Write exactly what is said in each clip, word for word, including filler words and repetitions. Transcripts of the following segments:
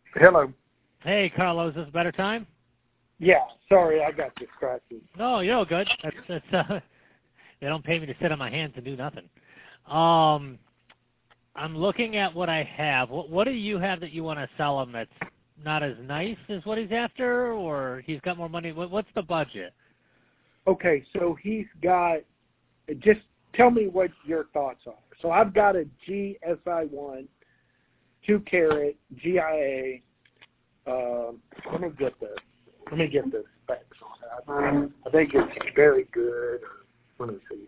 Hello. Hey, Carlos, is this a better time? Yeah, sorry, I got distracted. No, you're all good. That's, that's, uh, they don't pay me to sit on my hands and do nothing. Um, I'm looking at what I have. What, what do you have that you want to sell him that's not as nice as what he's after, or he's got more money? What, what's the budget? Okay, so he's got, just tell me what your thoughts are. So I've got a G S I one, two carat, G I A. Um, let me get the, let me get the specs on that. I think it's very good. Let me see.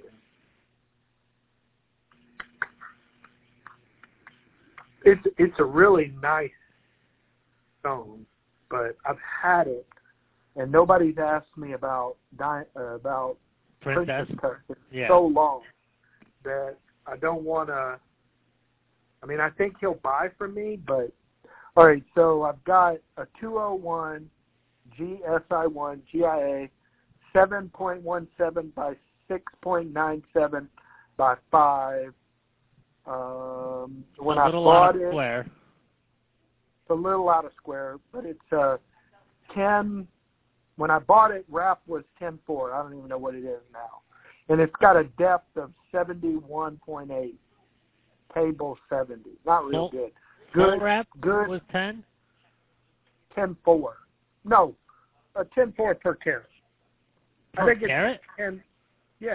It's it's a really nice stone, but I've had it, and nobody's asked me about di- uh, about Princess, Princess Cut for yeah. so long that I don't want to. I mean, I think he'll buy from me, but all right. So I've got a two oh one G S I one G I A, seven point one seven by six point nine seven by five. Um, when a I little bought out of it, square. it's a little out of square, but it's uh, ten. When I bought it, wrap was ten four. I don't even know what it is now, and it's got a depth of seventy-one point eight. Table seventy. Not real Full, good. Full Good. wrap Good. was ten? ten four. No, a ten four per carat. Per I think carat? it's ten. Yeah.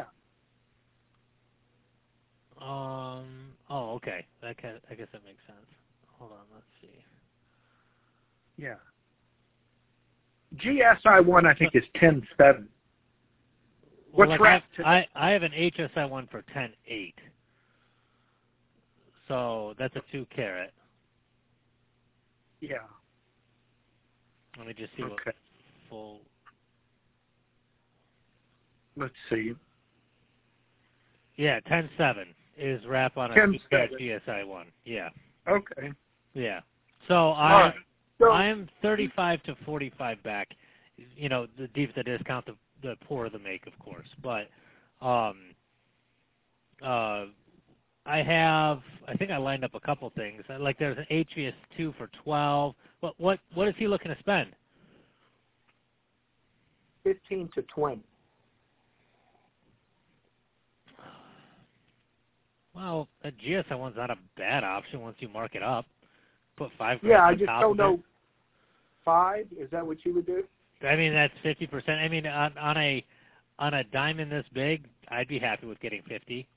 Um. Oh, okay. That can, I guess that makes sense. Hold on. Let's see. Yeah. G S I one, I think, is ten seven. Well, What's like wrapped? I, I I have an H S I one for ten eight. So that's a two carat. Yeah. Let me just see what Okay. full. Let's see. Yeah, ten seven is wrap on a ten two carat seven. G S I one. Yeah. Okay. Yeah. So All I right. So, I'm thirty-five to forty-five back. You know, the deeper the discount, the the poorer the make, of course. But um, uh, I have. I think I lined up a couple things. Like there's an H V S two for twelve. What what what is he looking to spend? fifteen to twenty. Well, a G S I one's not a bad option once you mark it up. Put five Yeah, grand I on just top don't of know. it. Five? Is that what you would do? I mean, that's fifty percent. I mean, on, on a on a diamond this big, I'd be happy with getting fifty.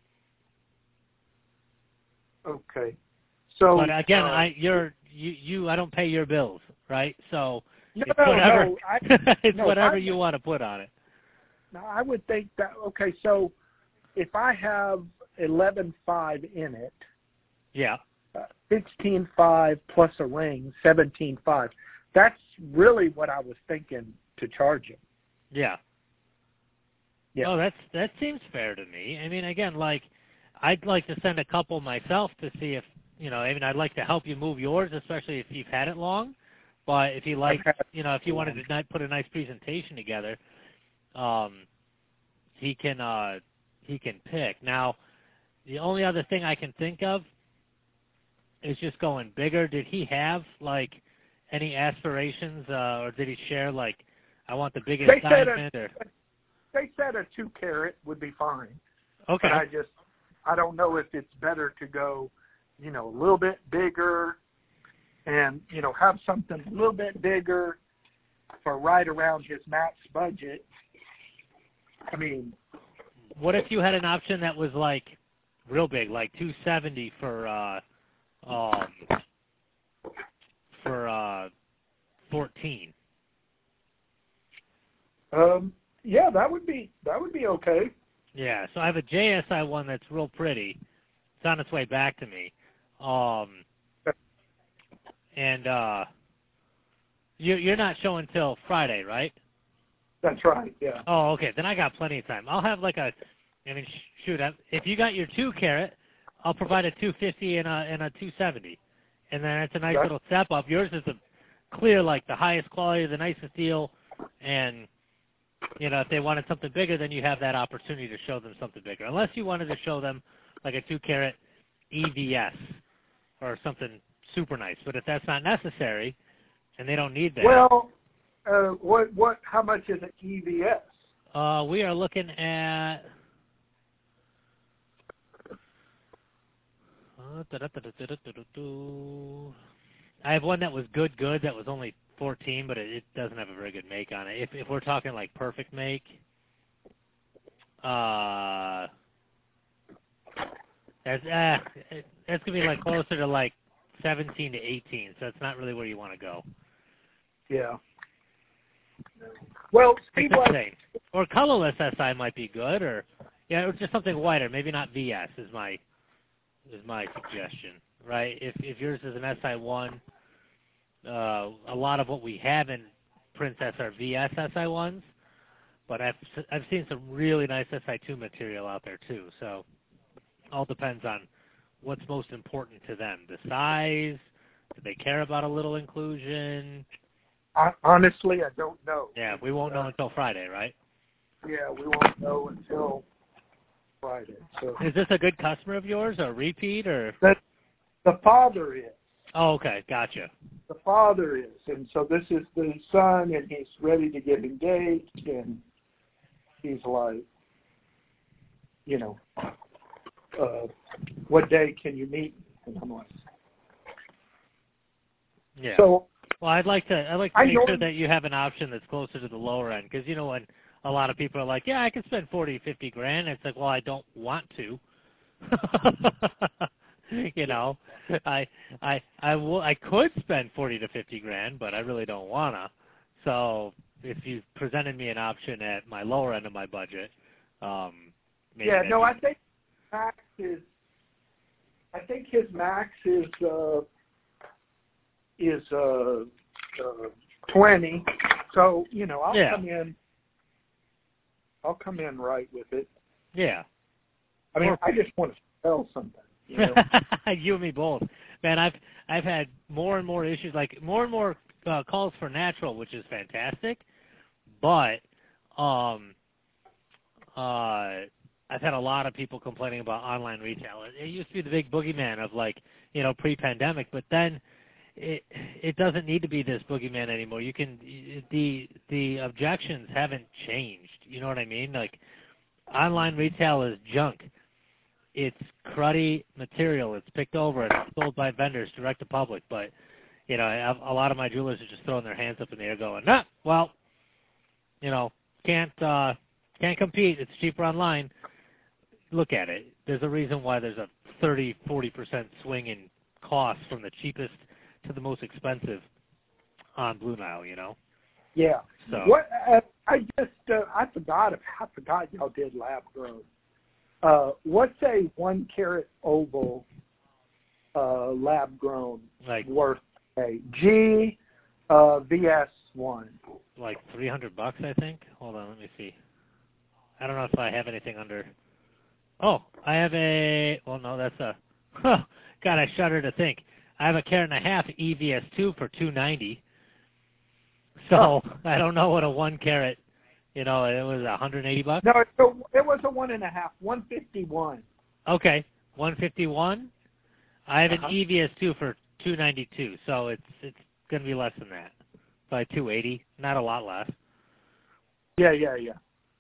Okay. So, But again, uh, I you're you you I don't pay your bills, right? So no, it's no, whatever no. I, it's no, whatever I, you want to put on it. now I would think that. Okay, so if I have eleven five in it, Yeah. uh, sixteen five plus a ring, seventeen five. That's really what I was thinking to charge him. Yeah. Yeah. Oh, that's that seems fair to me. I mean, again, like I'd like to send a couple myself to see if you know. I mean, I'd like to help you move yours, especially if you've had it long. But if you like, I've had you know, if you wanted to not put a nice presentation together, um, he can uh, he can pick. Now, the only other thing I can think of is just going bigger. Did he have like any aspirations, uh, or did he share like I want the biggest They said diamond? a, Or they said a two carat would be fine. okay, But I just, I don't know if it's better to go, you know, a little bit bigger and, you know, have something a little bit bigger for right around his max budget. I mean, what if you had an option that was like real big, like two seventy for uh, um, for uh, fourteen? um, yeah, that would be, that would be okay. Yeah, so I have a J S I one that's real pretty. It's on its way back to me. Um, and uh, you, you're not showing till Friday, right? That's right, yeah. Oh, okay. Then I got plenty of time. I'll have like a, I mean, sh- shoot, I- if you got your two carat, I'll provide a two fifty and a and a two seventy, and then it's a nice That's, little step up. Yours is a clear, like the highest quality, the nicest deal, and you know if they wanted something bigger, then you have that opportunity to show them something bigger. Unless you wanted to show them like a two carat E V S or something super nice. But if that's not necessary and they don't need that, Well, uh, what what? How much is an E V S? uh, we are looking at. Uh, I have one that was good, good. That was only fourteen, but it, it doesn't have a very good make on it. If if we're talking like perfect make, uh, that's uh, it, that's gonna be like closer to like seventeen to eighteen. So it's not really where you want to go. Yeah. Well, It's Speedway. insane. Or colorless S I might be good, or yeah, or just something whiter. Maybe not V S is my is my suggestion, right? If if yours is an S I one, uh, a lot of what we have in Princess are V S S I ones, but I've I've seen some really nice S I two material out there too. So all depends on what's most important to them. The size, do they care about a little inclusion? Honestly, I don't know. Yeah, we won't know Uh, until Friday, right? Yeah, we won't know until Friday. So Is this a good customer of yours, or repeat, or? that the father is. Oh, okay, gotcha. The father is, and so this is the son, and he's ready to get engaged, and he's like, you know, uh, what day can you meet? And I'm like, Yeah. so Well, I'd like to I'd like to I make know- sure that you have an option that's closer to the lower end, because you know when a lot of people are like, yeah, I can spend forty, fifty grand. It's like, well, I don't want to. you know, I I I will I could spend forty to fifty grand, but I really don't wanna. So if you presented me an option at my lower end of my budget, um, maybe yeah, that'd no, be- I think max is, I think his max is uh, is uh, uh, twenty. So you know, I'll Yeah. come in. I'll come in right with it. yeah. I mean, Or- I just want to sell something. You know? You and me both, man. I've I've had more and more issues, like more and more uh, calls for natural, which is fantastic. But um, uh, I've had a lot of people complaining about online retail. It, it used to be the big boogeyman of like you know pre-pandemic, but then it it doesn't need to be this boogeyman anymore. You can the the objections haven't changed. You know what I mean? Like online retail is junk. It's cruddy material. It's picked over. It's sold by vendors direct to public. But, you know, a, a lot of my jewelers are just throwing their hands up in the air going, nah, well, you know, can't uh, can't compete. It's cheaper online. Look at it. There's a reason why there's a thirty, forty percent swing in cost from the cheapest to the most expensive on Blue Nile, you know? Yeah. So. What uh, I just uh, I forgot I forgot y'all did lab grown. Uh, what's a one carat oval uh, lab grown Like worth? A G uh, V S one. like three hundred bucks, I think. Hold on, let me see. I don't know if I have anything under. Oh, I have a. Well, no, that's a. Huh, God, I shudder to think. I have a carat and a half E V S two for two ninety. So I don't know what a one carat. You know, it was one hundred eighty bucks. No, it, it was a one and a half, one fifty one. Okay, one fifty one. I have Uh-huh. an E V S two for two ninety two, so it's it's gonna be less than that, by two eighty. Not a lot less. Yeah, yeah, yeah.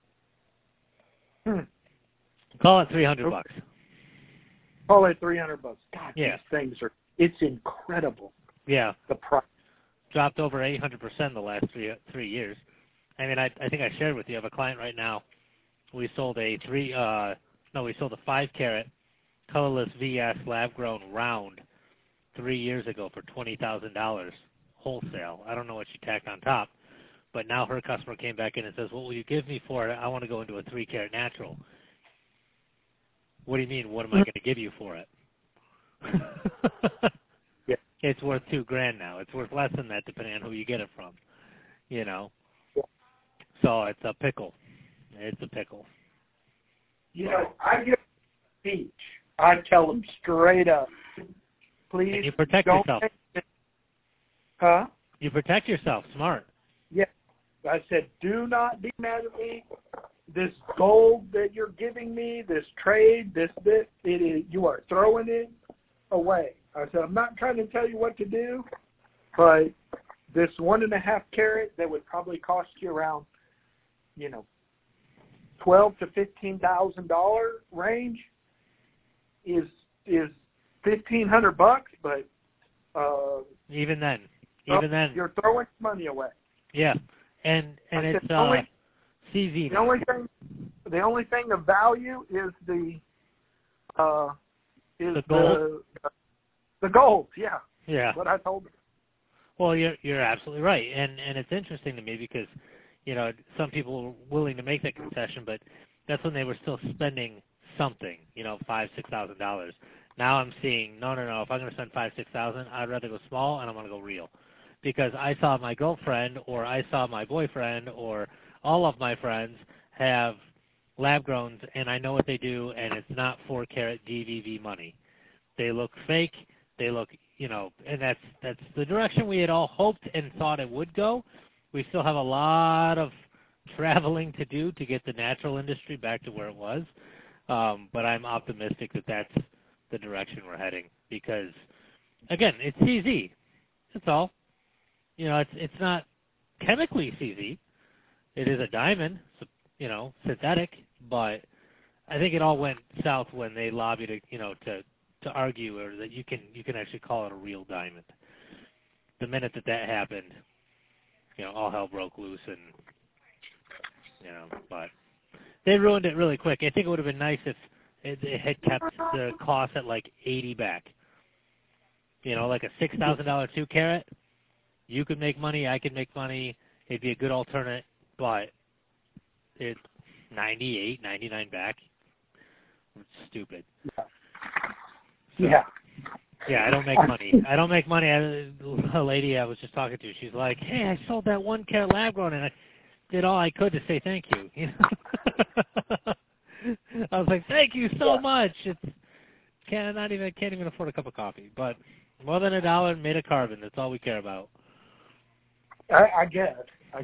Hmm. Call it three hundred Okay. bucks. Call it three hundred bucks. God, Yeah. these things are. It's incredible. Yeah, The price. dropped over eight hundred percent the last three three years. I mean, I I think I shared with you. I have a client right now. We sold a three. Uh, no, we sold a five carat colorless V S lab grown round three years ago for twenty thousand dollars wholesale. I don't know what she tacked on top, but now her customer came back in and says, "What will you give me for it? I want to go into a three carat natural." What do you mean? What am I going to give you for it? Yeah. It's worth two grand now. It's worth less than that depending on who you get it from. You know. Yeah. So it's a pickle. It's a pickle. You know, I give a speech. I tell them straight up, please And you protect don't yourself. make it- Huh? You protect yourself. Smart. Yeah. I said, do not be mad at me. This gold that you're giving me, this trade, this bit, it is, you are throwing it away. I said, I'm not trying to tell you what to do, but this one and a half carat that would probably cost you around, you know, twelve to fifteen thousand dollar range is is fifteen hundred bucks, but uh, even then, even then, you're throwing money away. Yeah, and and it's uh, only, C Z. The only thing, the only thing of value is the uh, is the gold. The, the gold. Yeah. Yeah. What I told them. Well, you're you're absolutely right, and and it's interesting to me because, you know, some people were willing to make that concession, but that's when they were still spending something, you know, five six thousand dollars. Now I'm seeing no no no. If I'm going to spend five six thousand, I'd rather go small and I'm going to go real, because I saw my girlfriend or I saw my boyfriend or all of my friends have lab growns, and I know what they do, and it's not four carat D V V money. They look fake. They look, you know, and that's that's the direction we had all hoped and thought it would go. We still have a lot of traveling to do to get the natural industry back to where it was, um, but I'm optimistic that that's the direction we're heading because, again, it's C Z. That's all. You know, it's it's not chemically C Z. It is a diamond, you know, synthetic, but I think it all went south when they lobbied, you know, to to argue or that you can you can actually call it a real diamond. The minute that that happened, you know, all hell broke loose, and you know, but they ruined it really quick. I think it would have been nice if it, it had kept the cost at like eighty back. You know, like a six thousand dollar two carat. You could make money. I could make money. It'd be a good alternate, but it's ninety-eight, ninety-nine back. It's stupid. Yeah. So, yeah. Yeah, I don't make money. I don't make money. I, a lady I was just talking to, she's like, "Hey, I sold that one carat lab grown, and I did all I could to say thank you." You know? I was like, "Thank you so yeah. much." It's can't not even can't even afford a cup of coffee, but more than a dollar made of carbon. That's all we care about. I, I guess. I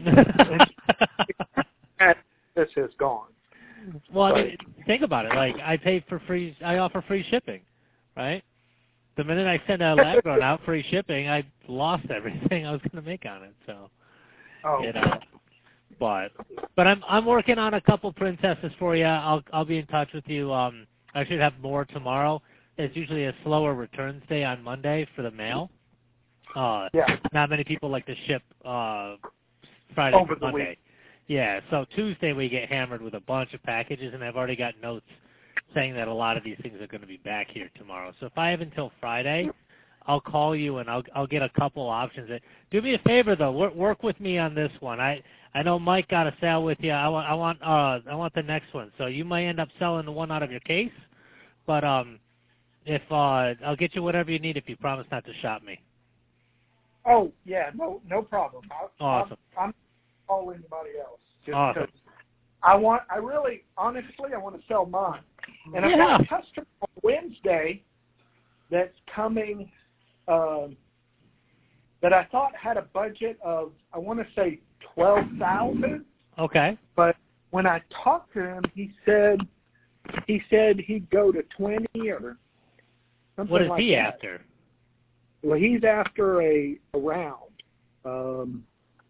guess. This is gone. Well, I mean, think about it. Like, I pay for free. I offer free shipping, right? The minute I send a lab grown out free shipping, I lost everything I was going to make on it. So, oh. you know, but but I'm I'm working on a couple princesses for you. I'll I'll be in touch with you. Um, I should have more tomorrow. It's usually a slower returns day on Monday for the mail. Uh, yeah. Not many people like to ship uh, Friday Over to the Monday. week. Yeah, so Tuesday we get hammered with a bunch of packages, and I've already got notes saying that a lot of these things are going to be back here tomorrow. So if I have until Friday, I'll call you and I'll I'll get a couple options. Do me a favor though, work, work with me on this one. I I know Mike got a sale with you. I want I want uh I want the next one. So you might end up selling the one out of your case, but um if uh I'll get you whatever you need if you promise not to shop me. Oh yeah, no no problem. I, Awesome. I'm, I'm call anybody else. Just awesome. I want. I really, honestly, I want to sell mine. And I've yeah. got a customer on Wednesday that's coming. Um, that I thought had a budget of, I want to say twelve thousand. Okay. But when I talked to him, he said he said he'd go to twenty or something. What is like he that. after? Well, he's after a, a round. Um,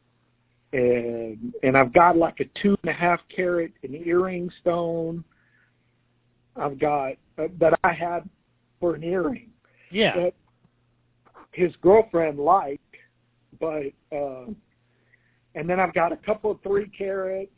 and and I've got like a two and a half carat an earring stone. I've got uh, that I had for an earring. Yeah. That his girlfriend liked, but uh, and then I've got a couple of three carats.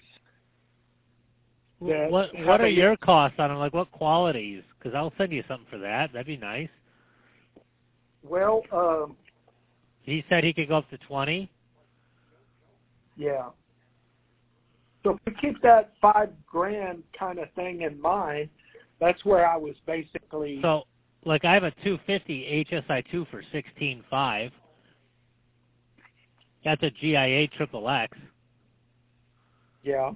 What what are your costs on them? Like what qualities? Because I'll send you something for that. That'd be nice. Well, um, he said he could go up to twenty. Yeah. So if we keep that five grand kind of thing in mind, that's where I was basically. So, like, I have a two fifty H S I two for sixteen five. That's a G I A triple X. Yeah.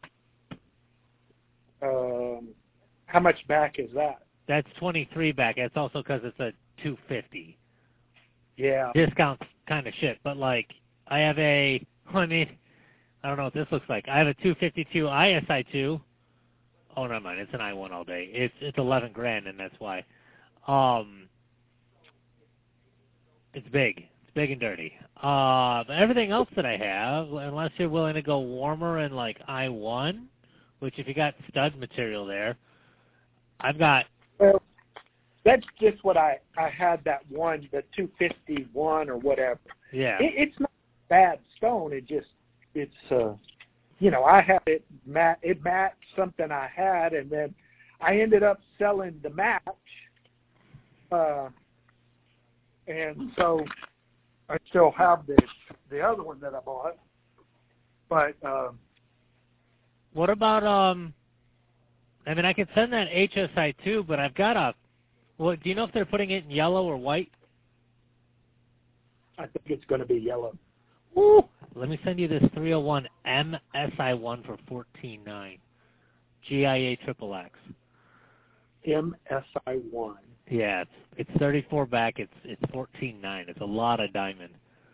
Um, how much back is that? That's twenty-three back. That's also because it's a two fifty. Yeah. Discount kind of shit. But, like, I have a, I mean, I don't know what this looks like. I have a two fifty-two I S I two. Oh, never mind. It's an I one all day. It's it's eleven grand, and that's why. Um, It's big. It's big and dirty. Uh, but everything else that I have, unless you're willing to go warmer and like I one, which if you got stud material there, I've got. Well, that's just what I, I had that one, the two fifty-one or whatever. Yeah. It, it's not bad stone. It just, it's, uh, you know, I had it, mat, it matched something I had, and then I ended up selling the match. Uh, and so I still have the, the other one that I bought. But, um, what about, um, I mean, I could send that H S I two, but I've got a, well, do you know if they're putting it in yellow or white? I think it's going to be yellow. Woo! Let me send you this three oh one M S I one for fourteen nine. G I A triple X. M S I one. Yeah, it's it's thirty-four back. It's it's fourteen nine. It's a lot of diamond.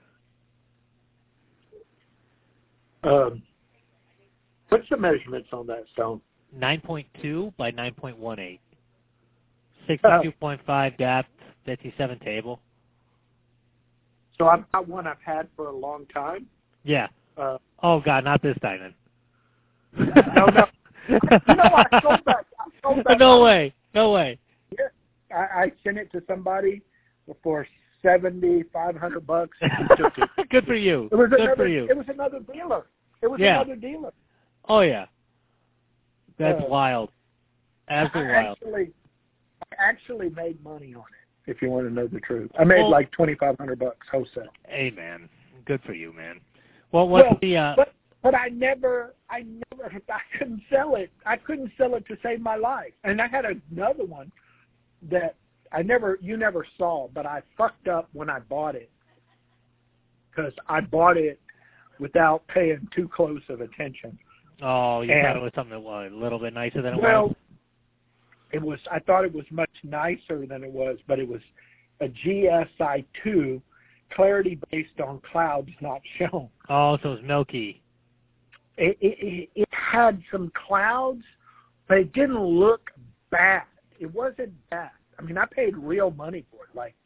Um, what's the measurements on that stone? nine point two by nine point one eight. sixty-two point five depth, fifty-seven table. So I've got one I've had for a long time. Yeah. Uh, oh, God, not this diamond. no, no. You know, I sold that. I sold that no way. No way. Yeah. I, I sent it to somebody for seventy-five hundred bucks. Took it. Good for you. It was Good another, for you. It was another dealer. It was yeah. another dealer. Oh, yeah. That's uh, wild. Absolutely I wild. Actually, I actually made money on it, if you want to know the truth. I made well, like twenty-five hundred bucks wholesale. Hey, man. Good for you, man. Well, what's well, the... Uh... But, but I never, I never, I couldn't sell it. I couldn't sell it to save my life. And I had another one that I never, you never saw, but I fucked up when I bought it. Because I bought it without paying too close of attention. Oh, you and, thought it was something that was a little bit nicer than it well, was? It was, I thought it was much nicer than it was, but it was a G S I two, clarity based on clouds not shown. Oh, so it was milky. It, it, it had some clouds, but it didn't look bad. It wasn't bad. I mean, I paid real money for it, like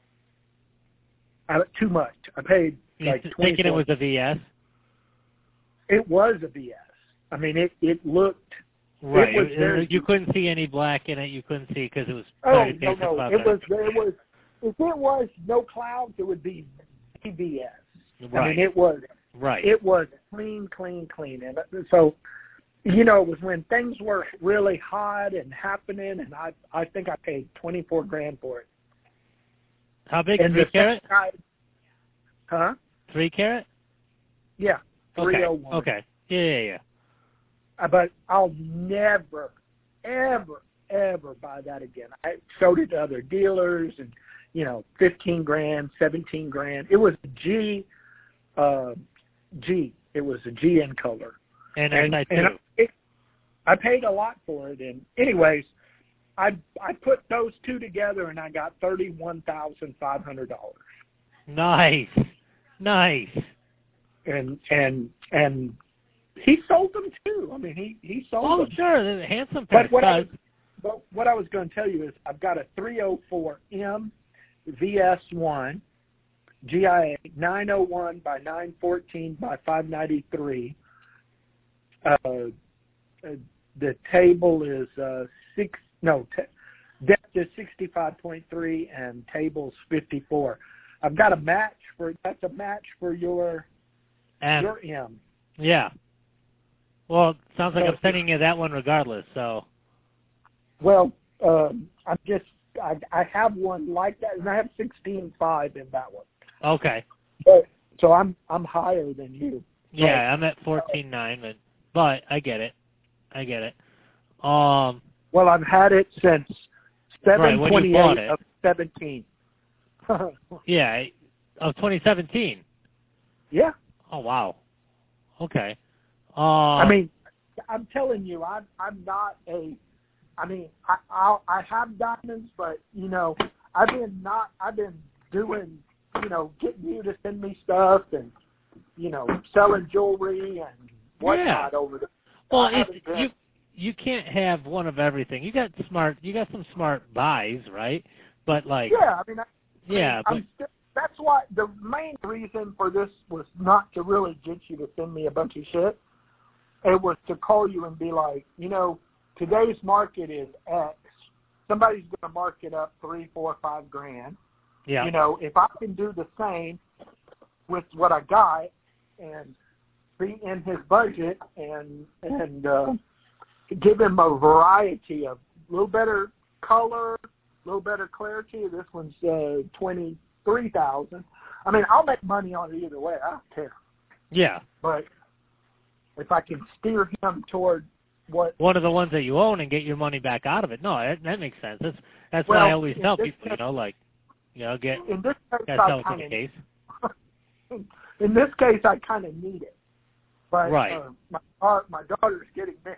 I, too much. I paid like you twenty. Thinking it was a V S? It was a V S. I mean, it it looked right. It was it, very, you couldn't see any black in it. You couldn't see because it was. Oh no, no, it was it was. If it was no clouds, it would be V V S. Right. I mean, it was. Right. It was clean, clean, clean. And so, you know, it was when things were really hot and happening, and I I think I paid twenty-four grand for it. How big? And Three carat? Guy, huh? Three carat? Yeah, three oh one. Okay. okay. Yeah, yeah, yeah. Uh, but I'll never, ever, ever buy that again. I showed it to other dealers, and you know, fifteen grand, seventeen grand. It was a G. Uh, G. It was a G in color. And, and, and, and I, it, I paid a lot for it. And anyways, I I put those two together and I got thirty-one thousand five hundred dollars. Nice, nice. And and and he sold them too. I mean, he he sold oh, them. Oh, sure, they're handsome pair but what I, of was, but what I was going to tell you is I've got a three oh four M V S one. G I A nine oh one by nine fourteen by five ninety-three. Uh, the table is uh, six. No, t- depth is sixty-five point three and table's fifty-four. I've got a match for that's a match for your M. your M. Yeah. Well, sounds like so, I'm sending you that one regardless. So. Well, um, I'm just I, I have one like that, and I have sixteen five in that one. Okay. But, so I'm I'm higher than you. Yeah, but, I'm at fourteen nine, but but I get it, I get it. Um. Well, I've had it since seven right, twenty eight of seventeen. yeah, of twenty seventeen. Yeah. Oh wow. Okay. Um, I mean, I'm telling you, I'm I'm not a. I mean, I I'll, I have diamonds, but you know, I've been not I've been doing. You know, getting you to send me stuff and, you know, selling jewelry and whatnot yeah. over there. Well, it's, you you can't have one of everything. You got smart, you got some smart buys, right? But like, yeah, I mean, I, yeah, I mean, but I'm that's why the main reason for this was not to really get you to send me a bunch of shit. It was to call you and be like, you know, today's market is X. Somebody's going to mark it up three, four, five grand. Yeah. You know, if I can do the same with what I got and be in his budget and and uh, give him a variety of a little better color, a little better clarity. This one's uh, twenty-three thousand. I mean, I'll make money on it either way. I don't care. Yeah. But if I can steer him toward what one of the ones that you own and get your money back out of it, no, that, that makes sense. That's that's well, what I always tell people. Case, you know, like you know, get in this case, that's how it's kinda, in the case. In this case, I kind of need it. But right. uh, my daughter, my daughter's getting married.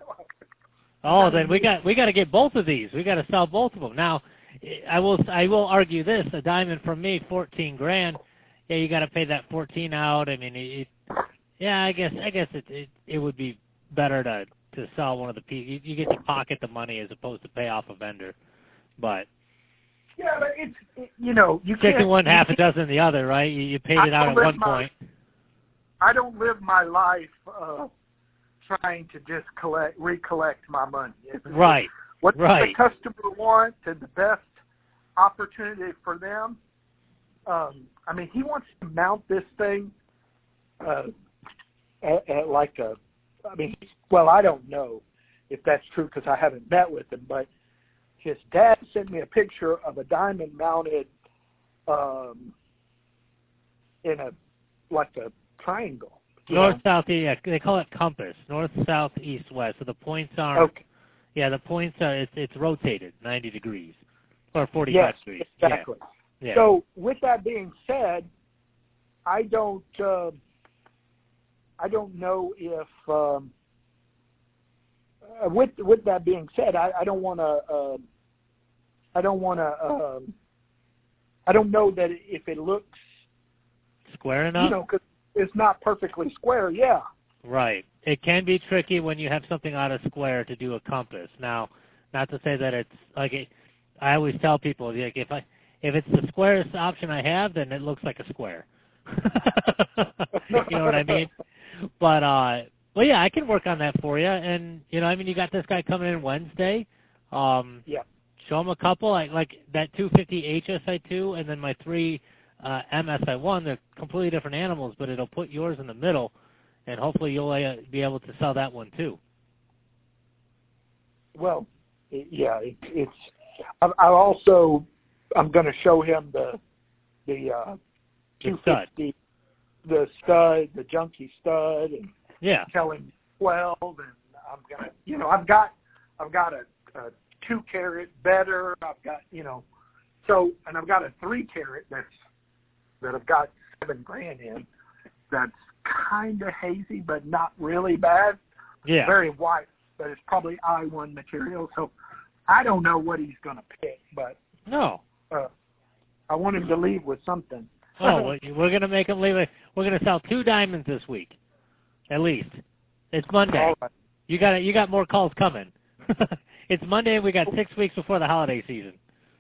Oh, then we got we got to get both of these. We got to sell both of them. Now, I will I will argue this: a diamond from me, fourteen grand. Yeah, you got to pay that fourteen out. I mean, it, yeah, I guess I guess it, it it would be better to to sell one of the pieces. You, you get to pocket the money as opposed to pay off a vendor. But yeah, but it's it, you know you chicken can't, one, you half a can't, dozen the other, right? You, you paid I it out at one my, point. I don't live my life uh, trying to just collect recollect my money. It's, right. What right. the customer wants and the best opportunity for them. Um, I mean, he wants to mount this thing uh, at, at like a. I mean, well, I don't know if that's true because I haven't met with him, but his dad sent me a picture of a diamond mounted um, in a like a triangle. North, know? south, yeah. They call it compass. North, south, east, west. So the points aren't. Okay. Yeah, the points are. It's it's rotated ninety degrees or forty-five yes, degrees. Exactly. Yeah. Yeah. So with that being said, I don't. Uh, I don't know if. Um, uh, with with that being said, I, I don't want to. Uh, I don't want to. Um, I don't know that if it looks square enough. You know, because it's not perfectly square. Yeah. Right. It can be tricky when you have something out of square to do a compass. Now, not to say that it's like it, I always tell people, like if I if it's the squarest option I have, then it looks like a square. You know what I mean? But uh, well, yeah, I can work on that for you. And you know, I mean, you got this guy coming in Wednesday. Um, yeah. Show him a couple, like like that two fifty H S I two, and then my three uh, M S I one. They're completely different animals, but it'll put yours in the middle. And hopefully you'll uh, be able to sell that one too. Well, yeah, it, it's. I, I also I'm going to show him the the uh, two fifty, the stud, the junkie stud, and yeah, tell him twelve. And I'm gonna, you know, I've got I've got a, a two carat better. I've got, you know, so and I've got a three carat that's that I've got seven grand in. That's kind of hazy, but not really bad. Yeah. Very white, but it's probably I one material. So I don't know what he's going to pick, but no, uh, I want him to leave with something. Oh, well, we're going to make him leave. We're going to sell two diamonds this week, at least. It's Monday. All right. You got you got more calls coming. It's Monday, and we got six weeks before the holiday season.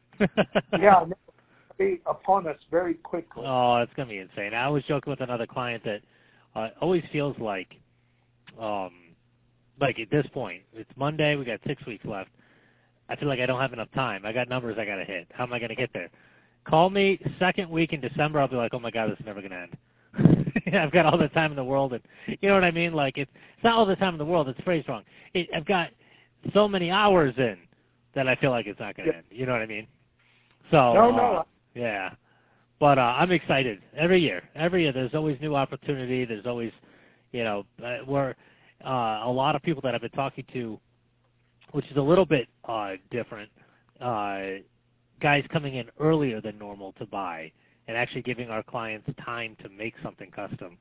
Yeah, it'll be upon us very quickly. Oh, it's going to be insane. I was joking with another client that uh, always feels like, um, like at this point, it's Monday, we got six weeks left. I feel like I don't have enough time. I got numbers I got to hit. How am I going to get there? Call me second week in December. I'll be like, oh my God, this is never going to end. I've got all the time in the world, and you know what I mean. Like it's, it's not all the time in the world. It's phrased wrong. It, I've got so many hours in that I feel like it's not going to yeah. end. You know what I mean? So no, uh, no. yeah. But uh, I'm excited every year. Every year, there's always new opportunity. There's always, you know, uh, where uh, a lot of people that I've been talking to, which is a little bit uh, different, uh, guys coming in earlier than normal to buy and actually giving our clients time to make something custom.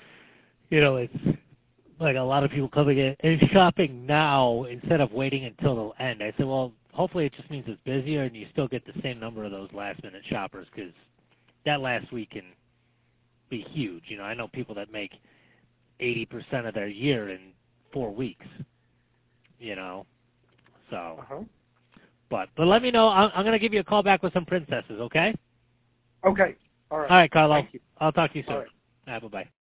You know, it's like a lot of people coming in and shopping now instead of waiting until the end. I said, well, hopefully it just means it's busier and you still get the same number of those last-minute shoppers because that last week can be huge. You know, I know people that make eighty percent of their year in four weeks, you know, so. Uh-huh. But but let me know. I'm, I'm going to give you a call back with some princesses, okay? Okay. All right. All right, Carlo. Thank you. I'll talk to you soon. All right. All right, bye-bye.